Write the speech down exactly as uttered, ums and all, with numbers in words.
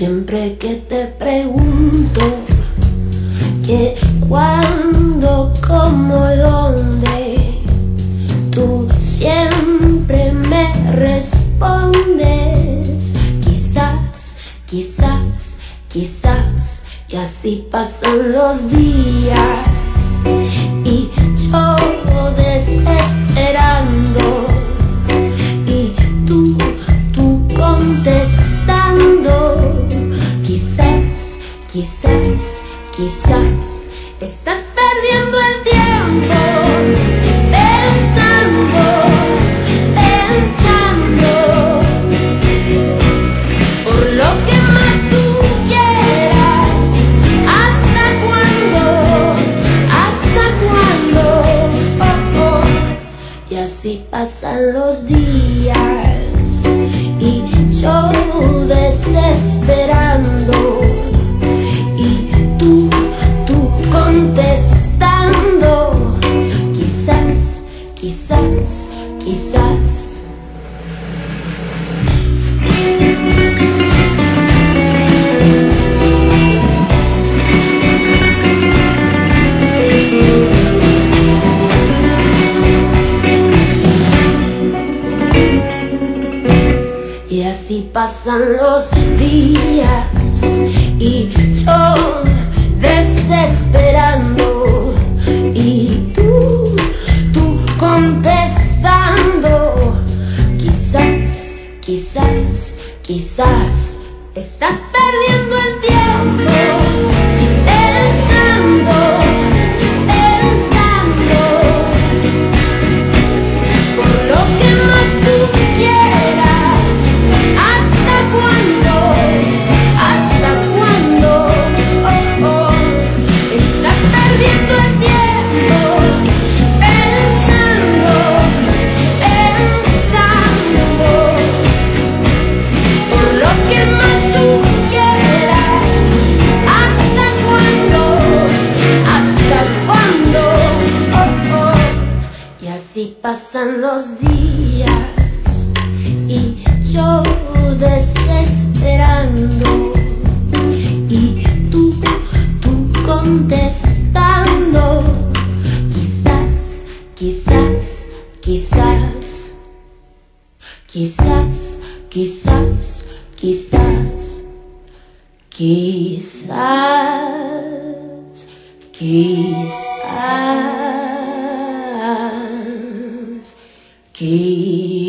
Siempre que te pregunto qué, cuándo, cómo, dónde, tú siempre me respondes quizás, quizás, quizás. Y así pasan los días y yo desesperando y tú, tú contestando. Quizás, quizás, quizás estás perdiendo el tiempo pensando, pensando por lo que más tú quieras. ¿Hasta cuándo? ¿Hasta cuándo? Oh, oh. Y así pasan los días y yo desesperando y tú, tú contestando. Quizás, quizás, quizás. Y así pasan los días y yo desesperando y tú, tú contestando. Quizás, quizás, quizás estás perdiendo el tiempo pensando, pensando por lo que más tú quieras. ¿Hasta cuándo? ¿Hasta cuándo? Oh, oh. Estás perdiendo el tiempo pensando, pensando por lo que más tú quieras. ¿Hasta cuándo? ¿Hasta cuándo? Oh, oh. Y así pasan los días y yo desesperando y tú, tú contestando. Quizás, quizás, quizás, quizás, quizás, quizás, quizás, quizás, quizás.